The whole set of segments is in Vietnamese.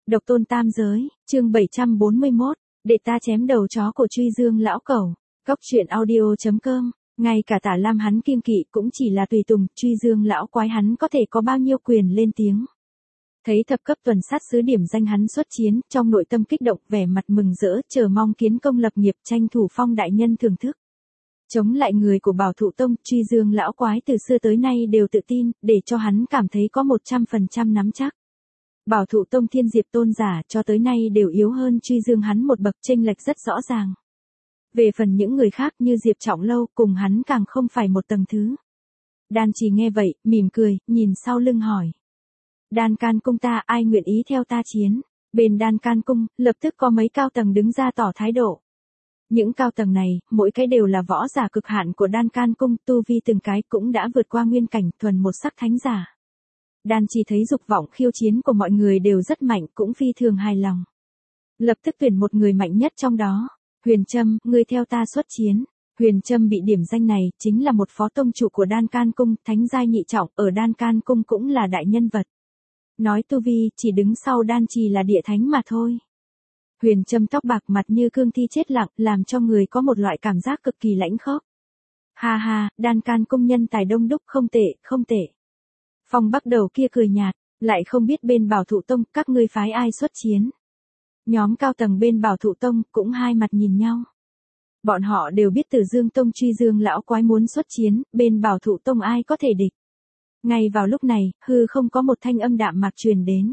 Độc tôn tam giới, chương 741, để ta chém đầu chó của Truy Dương lão cẩu. Cóc truyện audio.com. Ngay cả Tả Lam hắn kiêng kỵ cũng chỉ là tùy tùng, Truy Dương lão quái hắn có thể có bao nhiêu quyền lên tiếng. Thấy thập cấp tuần sát sứ điểm danh hắn xuất chiến, trong nội tâm kích động, vẻ mặt mừng rỡ, chờ mong kiến công lập nghiệp, tranh thủ phong đại nhân thưởng thức. Chống lại người của Bảo Thụ Tông, Truy Dương lão quái từ xưa tới nay đều tự tin, để cho hắn cảm thấy có 100% nắm chắc. Bảo Thụ Tông Thiên Diệp tôn giả cho tới nay đều yếu hơn Truy Dương hắn một bậc, chênh lệch rất rõ ràng. Về phần những người khác như Diệp Trọng Lâu cùng hắn càng không phải một tầng thứ. Đan Trì nghe vậy, mỉm cười, nhìn sau lưng hỏi. Đan Can Cung ta, ai nguyện ý theo ta chiến? Bên Đan Can Cung, lập tức có mấy cao tầng đứng ra tỏ thái độ. Những cao tầng này, mỗi cái đều là võ giả cực hạn của Đan Can Cung, tu vi từng cái cũng đã vượt qua nguyên cảnh, thuần một sắc thánh giả. Đan Trì thấy dục vọng khiêu chiến của mọi người đều rất mạnh, cũng phi thường hài lòng. Lập tức tuyển một người mạnh nhất trong đó. Huyền Trâm, ngươi theo ta xuất chiến. Huyền Trâm bị điểm danh này, chính là một phó tông chủ của Đan Can Cung, thánh giai nhị trọng, ở Đan Can Cung cũng là đại nhân vật. Nói tu vi, chỉ đứng sau Đan Trì là địa thánh mà thôi. Huyền Trâm tóc bạc mặt như cương thi chết lặng, làm cho người có một loại cảm giác cực kỳ lãnh khốc. Ha ha, Đan Can Cung nhân tài đông đúc, không tệ, không tệ. Phong Bắc Đầu kia cười nhạt, lại không biết bên Bảo Thụ Tông các ngươi phái ai xuất chiến. Nhóm cao tầng bên Bảo Thụ Tông cũng hai mặt nhìn nhau. Bọn họ đều biết Tử Dương Tông Truy Dương lão quái muốn xuất chiến, bên Bảo Thụ Tông ai có thể địch. Ngay vào lúc này, hư không có một thanh âm đạm mạc truyền đến.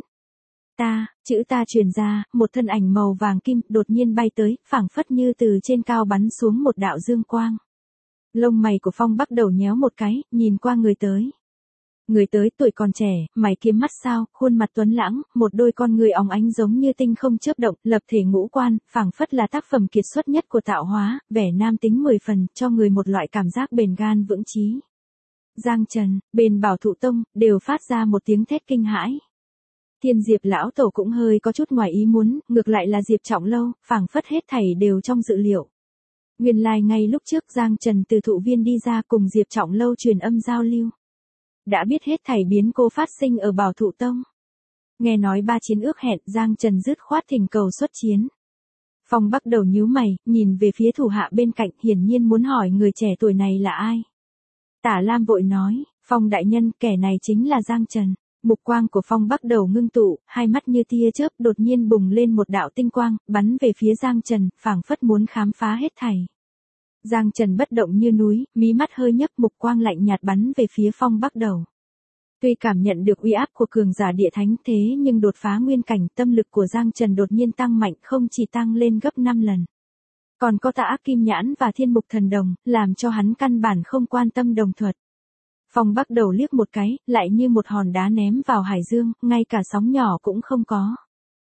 Chữ ta truyền ra, một thân ảnh màu vàng kim đột nhiên bay tới, phảng phất như từ trên cao bắn xuống một đạo dương quang. Lông mày của Phong Bắc Đầu nhéo một cái, nhìn qua người tới. Người tới tuổi còn trẻ, mày kiếm mắt sao, khuôn mặt tuấn lãng, một đôi con người óng ánh giống như tinh không chớp động, lập thể ngũ quan, phảng phất là tác phẩm kiệt xuất nhất của tạo hóa, vẻ nam tính 10 phần, cho người một loại cảm giác bền gan vững chí. Giang Trần, bên Bảo Thụ Tông, đều phát ra một tiếng thét kinh hãi. Thiên Diệp lão tổ cũng hơi có chút ngoài ý muốn, ngược lại là Diệp Trọng Lâu, phảng phất hết thảy đều trong dự liệu. Nguyên lai ngay lúc trước Giang Trần từ thụ viên đi ra cùng Diệp Trọng Lâu truyền âm giao lưu. Đã biết hết thảy biến cố phát sinh ở Bảo Thụ Tông. Nghe nói 3 chiến ước hẹn, Giang Trần dứt khoát thỉnh cầu xuất chiến. Phong Bắc Đầu nhíu mày, nhìn về phía thủ hạ bên cạnh, hiển nhiên muốn hỏi người trẻ tuổi này là ai. Tả Lam vội nói, Phong đại nhân, kẻ này chính là Giang Trần. Mục quang của Phong Bắc Đầu ngưng tụ, hai mắt như tia chớp đột nhiên bùng lên một đạo tinh quang, bắn về phía Giang Trần, phảng phất muốn khám phá hết thảy. Giang Trần bất động như núi, mí mắt hơi nhấp, mục quang lạnh nhạt bắn về phía Phong Bắc Đầu. Tuy cảm nhận được uy áp của cường giả địa thánh thế nhưng đột phá nguyên cảnh, tâm lực của Giang Trần đột nhiên tăng mạnh, không chỉ tăng lên gấp 5 lần. Còn có Tả Kim Nhãn và Thiên Mục Thần Đồng, làm cho hắn căn bản không quan tâm đồng thuật. Phong Bắc Đầu liếc một cái, lại như một hòn đá ném vào hải dương, ngay cả sóng nhỏ cũng không có.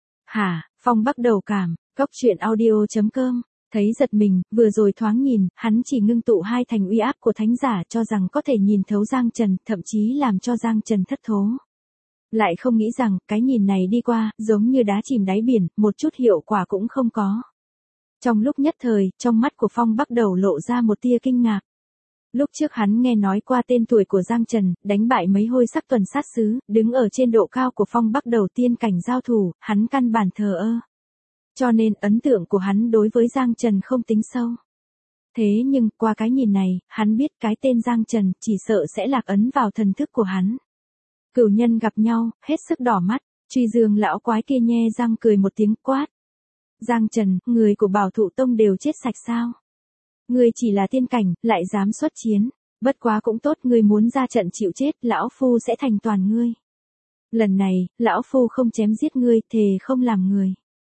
Hả, Phong Bắc Đầu cảm, Cóc truyện audio.com. Thấy giật mình, vừa rồi thoáng nhìn, hắn chỉ ngưng tụ hai thành uy áp của thánh giả cho rằng có thể nhìn thấu Giang Trần, thậm chí làm cho Giang Trần thất thố. Lại không nghĩ rằng, cái nhìn này đi qua, giống như đá chìm đáy biển, một chút hiệu quả cũng không có. Trong lúc nhất thời, trong mắt của Phong Bắc Đầu lộ ra một tia kinh ngạc. Lúc trước hắn nghe nói qua tên tuổi của Giang Trần, đánh bại mấy hôi sắc tuần sát sứ, đứng ở trên độ cao của Phong Bắc Đầu tiên cảnh giao thủ, hắn căn bản thờ ơ. Cho nên ấn tượng của hắn đối với Giang Trần không tính sâu. Thế nhưng qua cái nhìn này, hắn biết cái tên Giang Trần chỉ sợ sẽ lạc ấn vào thần thức của hắn. Cửu nhân gặp nhau, hết sức đỏ mắt, Truy Dương lão quái kia nhe răng cười một tiếng quát. Giang Trần, người của Bảo Thụ Tông đều chết sạch sao? Ngươi chỉ là tiên cảnh, lại dám xuất chiến. Bất quá cũng tốt, ngươi muốn ra trận chịu chết, lão phu sẽ thành toàn ngươi. Lần này, lão phu không chém giết ngươi, thề không làm người.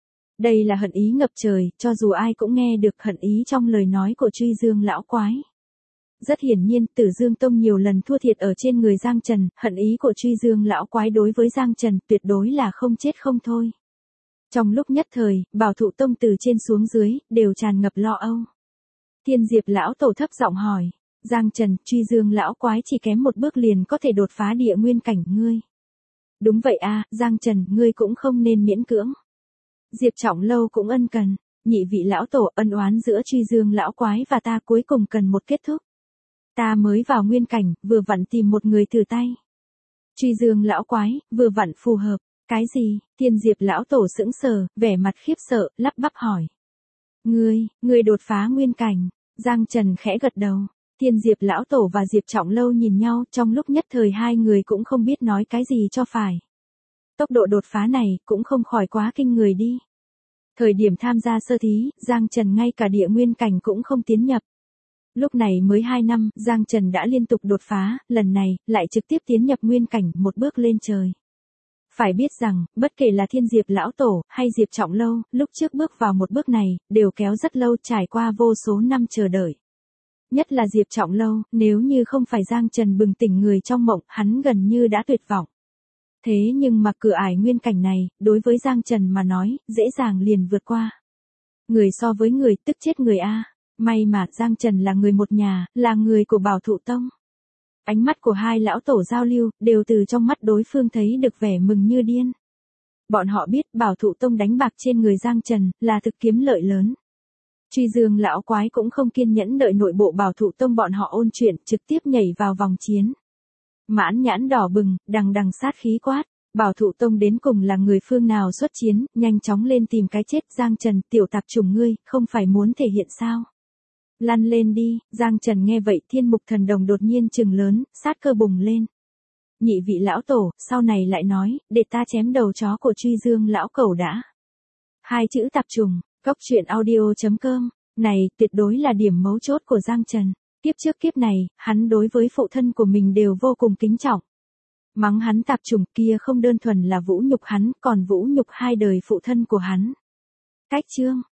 Đây là hận ý ngập trời, cho dù ai cũng nghe được hận ý trong lời nói của Truy Dương lão quái. Rất hiển nhiên, Tử Dương Tông nhiều lần thua thiệt ở trên người Giang Trần, hận ý của Truy Dương lão quái đối với Giang Trần tuyệt đối là không chết không thôi. Trong lúc nhất thời, Bảo Thụ Tông từ trên xuống dưới, đều tràn ngập lo âu. Thiên Diệp lão tổ thấp giọng hỏi, Giang Trần, Truy Dương lão quái chỉ kém một bước liền có thể đột phá địa nguyên cảnh ngươi. Đúng vậy a, Giang Trần, ngươi cũng không nên miễn cưỡng. Diệp Trọng Lâu cũng ân cần, nhị vị lão tổ, ân oán giữa Truy Dương lão quái và ta cuối cùng cần một kết thúc. Ta mới vào nguyên cảnh, vừa vặn tìm một người thử tay. Truy Dương lão quái, vừa vặn phù hợp. Cái gì? Thiên Diệp lão tổ sững sờ, vẻ mặt khiếp sợ, lắp bắp hỏi. Ngươi đột phá nguyên cảnh. Giang Trần khẽ gật đầu. Thiên Diệp lão tổ và Diệp Trọng Lâu nhìn nhau, trong lúc nhất thời hai người cũng không biết nói cái gì cho phải. Tốc độ đột phá này cũng không khỏi quá kinh người đi. Thời điểm tham gia sơ thí, Giang Trần ngay cả địa nguyên cảnh cũng không tiến nhập. Lúc này mới 2 năm, Giang Trần đã liên tục đột phá, lần này, lại trực tiếp tiến nhập nguyên cảnh, một bước lên trời. Phải biết rằng, bất kể là Thiên Diệp lão tổ, hay Diệp Trọng Lâu, lúc trước bước vào một bước này, đều kéo rất lâu, trải qua vô số năm chờ đợi. Nhất là Diệp Trọng Lâu, nếu như không phải Giang Trần bừng tỉnh người trong mộng, hắn gần như đã tuyệt vọng. Thế nhưng mà cửa ải nguyên cảnh này, đối với Giang Trần mà nói, dễ dàng liền vượt qua. Người so với người, tức chết người a. May mà Giang Trần là người một nhà, là người của Bảo Thụ Tông. Ánh mắt của hai lão tổ giao lưu, đều từ trong mắt đối phương thấy được vẻ mừng như điên. Bọn họ biết Bảo Thụ Tông đánh bạc trên người Giang Trần, là thực kiếm lợi lớn. Truy Dương lão quái cũng không kiên nhẫn đợi nội bộ Bảo Thụ Tông bọn họ ôn chuyện, trực tiếp nhảy vào vòng chiến. Mãn nhãn đỏ bừng, đằng đằng sát khí quát. Bảo Thụ Tông đến cùng là người phương nào xuất chiến, nhanh chóng lên tìm cái chết. Giang Trần, tiểu tạp chủng ngươi, không phải muốn thể hiện sao? Lăn lên đi. Giang Trần nghe vậy, Thiên Mục Thần Đồng đột nhiên trừng lớn, sát cơ bùng lên. Nhị vị lão tổ, sau này lại nói, để ta chém đầu chó của Truy Dương lão cẩu đã. Hai chữ tạp trùng, Cốc Truyện Audio.com, này tuyệt đối là điểm mấu chốt của Giang Trần. Kiếp trước kiếp này, hắn đối với phụ thân của mình đều vô cùng kính trọng. Mắng hắn tạp trùng kia không đơn thuần là vũ nhục hắn, còn vũ nhục hai đời phụ thân của hắn. Cách chương